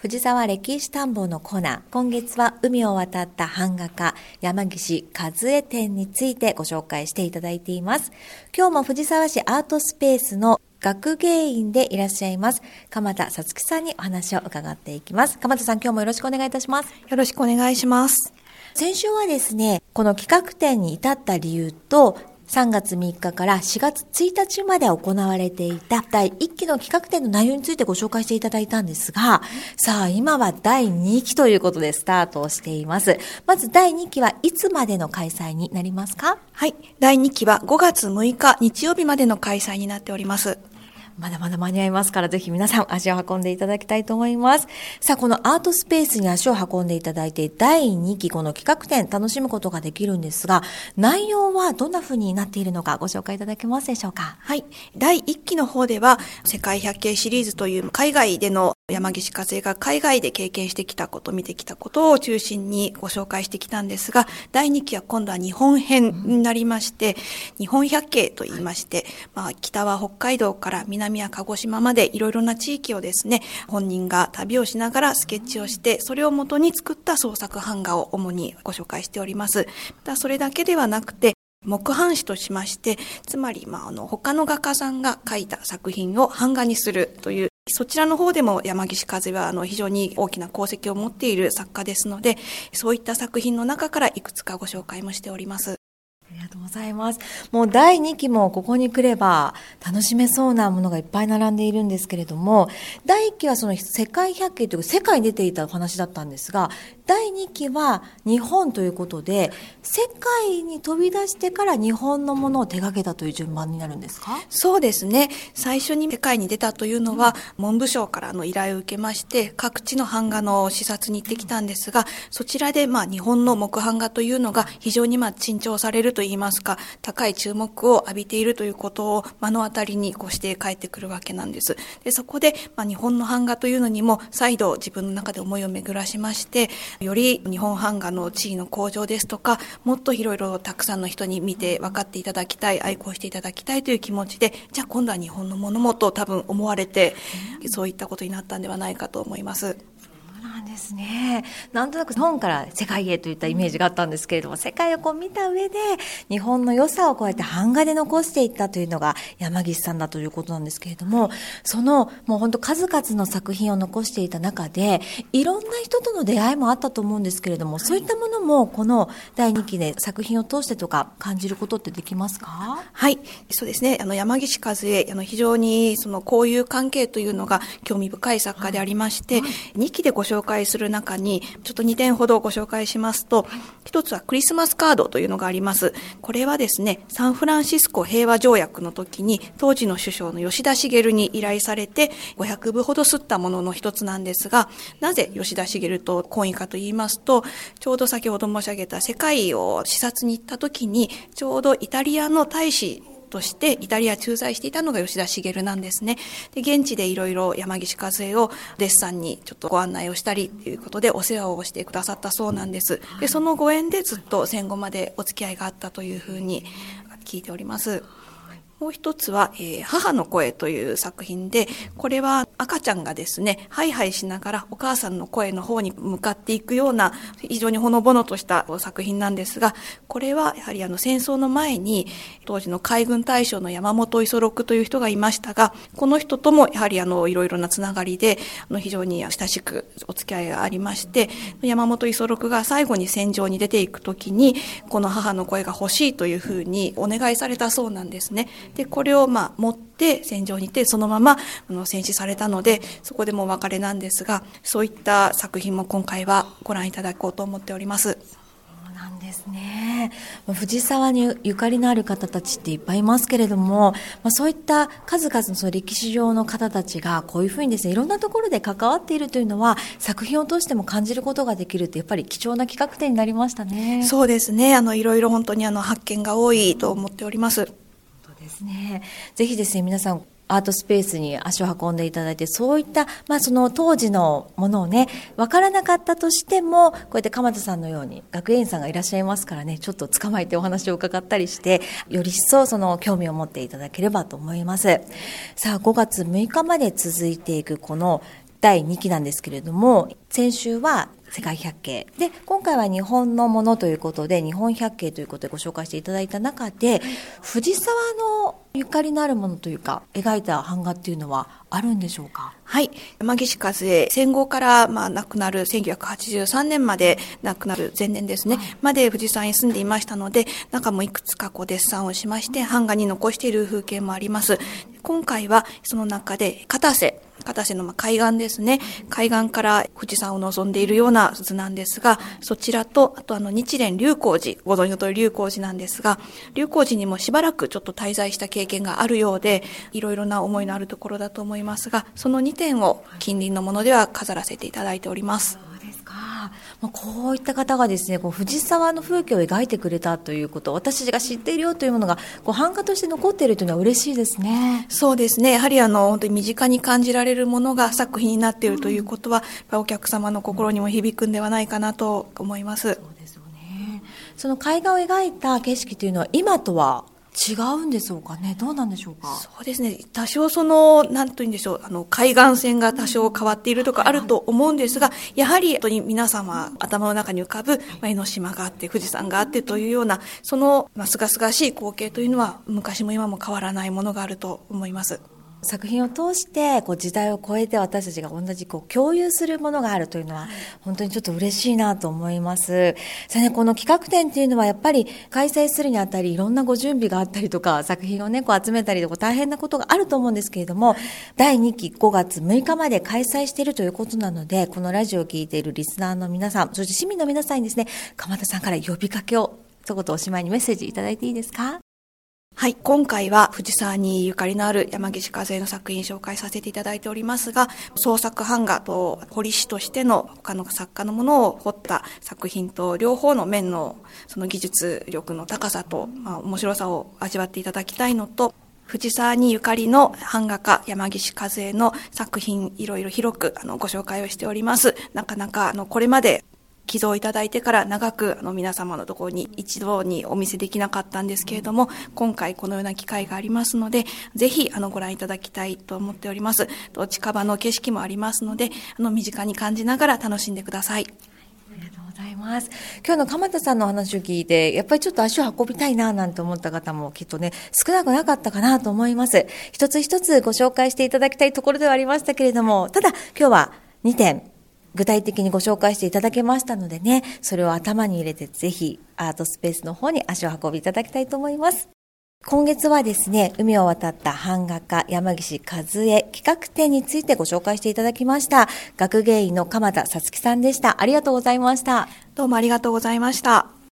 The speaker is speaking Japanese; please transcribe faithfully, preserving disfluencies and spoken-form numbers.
藤沢歴史探訪のコーナー。今月は海を渡った版画家山岸和恵展についてご紹介していただいています。今日も藤沢市アートスペースの学芸員でいらっしゃいます鎌田さつきさんにお話を伺っていきます。鎌田さん、今日もよろしくお願いいたします。 よろしくお願いします。 先週はですね、この企画展に至った理由とさんがつみっかからしがつついたちまで行われていただいいっきの企画展の内容についてご紹介していただいたんですが、さあ今はだいにきということでスタートをしています。まずだいにきはいつまでの開催になりますか？ はい、だいにきはごがつむいか日曜日までの開催になっております。 まだまだ間に合いますから、ぜひ皆さん足を運んでいただきたいと思います。さあ、このアートスペースに足を運んでいただいて、だいにきこの企画展楽しむことができるんですが、内容はどんな風になっているのかご紹介いただけますでしょうか？ はい、だいいっきの方では世界百景シリーズという海外での山岸和恵が海外で経験してきたこと、見てきたことを中心にご紹介してきたんですが、だいにきは今度は日本編になりまして、うん、日本百景と言いまして、まあ、北は北海道から南南は鹿児島までいろいろな地域をですね、本人が旅をしながらスケッチをして、それを元に作った創作版画を主にご紹介しております。またそれだけではなくて、木版紙としまして、つまり、まあ、あの他の画家さんが描いた作品を版画にするという、そちらの方でも山岸和恵はあの非常に大きな功績を持っている作家ですので、そういった作品の中からいくつかご紹介もしております。 ありがとうございます。もうだいにきもここに来れば楽しめそうなものがいっぱい並んでいるんですけれども、だいいっきはその世界百景という世界に出ていたお話だったんですが、だいにきは日本ということで、世界に飛び出してから日本のものを手掛けたという順番になるんですか？ そうですね。最初に世界に出たというのは、うん、文部省からの依頼を受けまして、各地の版画の視察に行ってきたんですが、そちらでまあ日本の木版画というのが非常にまあ珍重されるといいますか、高い注目を浴びているということを目の当たりにこうして帰ってくるわけなんです。で、そこでまあ日本の版画というのにも再度自分の中で思いを巡らしまして、より日本版画の地位の向上ですとか、もっといろいろたくさんの人に見て分かっていただきたい、愛好していただきたいという気持ちで、じゃあ今度は日本のものもと多分思われて、そういったことになったんではないかと思います。 なんですね。なんとなく日本から世界へといったイメージがあったんですけれども、世界をこう見た上で日本の良さをこうやって版画で残していったというのが山岸さんだということなんですけれども、そのもう本当数々の作品を残していた中でいろんな人との出会いもあったと思うんですけれども、そういったものもこのだいにきで作品を通してとか感じることってできますか？ はい、そうですね。あの山岸和恵、あの非常にその交友関係というのが興味深い作家でありまして、はいはい、にきでご紹介する中にちょっとにてんほどご紹介しますと、一つはクリスマスカードというのがあります。これはですね、サンフランシスコ平和条約の時に当時の首相の吉田茂に依頼されてごひゃくぶほど刷ったものの一つなんですが、なぜ吉田茂と懇意かと言いますと、ちょうど先ほど申し上げた世界を視察に行った時にちょうどイタリアの大使としてイタリア駐在していたのが吉田茂なんですね。で、現地でいろいろ山岸和恵をデッサンにちょっとご案内をしたりということでお世話をしてくださったそうなんです。で、そのご縁でずっと戦後までお付き合いがあったというふうに聞いております。もう一つは、えー、母の声という作品で、これは赤ちゃんがですね、ハイハイしながらお母さんの声の方に向かっていくような非常にほのぼのとした作品なんですが、これはやはりあの戦争の前に当時の海軍大将の山本五十六という人がいましたが、この人ともやはりあのいろいろなつながりであの非常に親しくお付き合いがありまして、山本五十六が最後に戦場に出ていくときにこの母の声が欲しいというふうにお願いされたそうなんですね。で、これをまあ持って戦場に行ってそのままあの戦死されたので、そこでもお別れなんですが、そういった作品も今回はご覧いただこうと思っております。 そうなんですね。藤沢にゆかりのある方たちっていっぱいいますけれども、まあ、そういった数々のその歴史上の方たちがこういうふうにですね、いろんなところで関わっているというのは作品を通しても感じることができるって、やっぱり貴重な企画展になりましたね。 そうですね。あのいろいろ本当にあの発見が多いと思っております。 ですね、ぜひですね、皆さんアートスペースに足を運んでいただいて、そういった、まあ、その当時のものをね、分からなかったとしても、こうやって鎌田さんのように学芸員さんがいらっしゃいますからね、ちょっと捕まえてお話を伺ったりして、より一層その興味を持っていただければと思います。さあ、ごがつむいかまで続いていくこのだいにきなんですけれども、先週は世界百景で、今回は日本のものということで日本百景ということでご紹介していただいた中で、藤沢のゆかりのあるものというか描いた版画っていうのはあるんでしょうか？ はい。山岸和江、戦後からまあ亡くなるせんきゅうひゃくはちじゅうさんねんまで亡くなる前年ですね、はい、まで藤沢に住んでいましたので、中もいくつかこうデッサンをしまして版画に残している風景もあります。今回はその中で片瀬片瀬の海岸ですね。海岸から富士山を望んでいるような図なんですが、そちらと、あとあの日蓮龍光寺、ご存知の通り龍光寺なんですが、龍光寺にもしばらくちょっと滞在した経験があるようで、いろいろな思いのあるところだと思いますが、そのにてんを近隣のものでは飾らせていただいております。 そうですか。こういった方がですね、こう藤沢の風景を描いてくれたということ、私たちが知っているよというものがこう版画として残っているというのは嬉しいですね。 そうですね。やはりあの本当に身近に感じられるものが作品になっているということは、うん、お客様の心にも響くんではないかなと思います。 そうですよね。その絵画を描いた景色というのは今とは違うんでしょうかね。どうなんでしょうか。 そうですね。多少その、なんというんでしょう、あの、海岸線が多少変わっているとかあると思うんですが、やはり、本当に皆様、頭の中に浮かぶ、まあ、江ノ島があって、富士山があってというような、その、まあ、すがすがしい光景というのは、昔も今も変わらないものがあると思います。 作品を通してこう時代を超えて私たちが同じこう共有するものがあるというのは本当にちょっと嬉しいなと思います。さあね、この企画展っていうのはやっぱり開催するにあたりいろんなご準備があったりとか、作品をねこう集めたりとか大変なことがあると思うんですけれども、だいにきごがつむいかまで開催しているということなので、このラジオを聞いているリスナーの皆さん、そして市民の皆さんにですね、鎌田さんから呼びかけを一言おしまいにメッセージいただいていいですか？ はい。今回は藤沢にゆかりのある山岸和江の作品紹介させていただいておりますが、創作版画と彫り師としての他の作家のものを彫った作品と両方の面のその技術力の高さと、まあ、面白さを味わっていただきたいのと、藤沢にゆかりの版画家山岸和江の作品いろいろ広くあのご紹介をしております。なかなかあのこれまで寄贈いただいてから長くあの皆様のところに一度にお見せできなかったんですけれども、今回このような機会がありますので、ぜひあのご覧いただきたいと思っております。と近場の景色もありますので、あの身近に感じながら楽しんでください。 ありがとうございます。今日の鎌田さんのお話を聞いて、やっぱりちょっと足を運びたいななんて思った方もきっとね、少なくなかったかなと思います。一つ一つご紹介していただきたいところではありましたけれども、ただ今日はにてん具体的にご紹介していただけましたのでね、それを頭に入れてぜひアートスペースの方に足を運びいただきたいと思います。今月はですね、海を渡った版画家山岸和江企画展についてご紹介していただきました。学芸員の鎌田さつきさんでした。ありがとうございました。 どうもありがとうございました。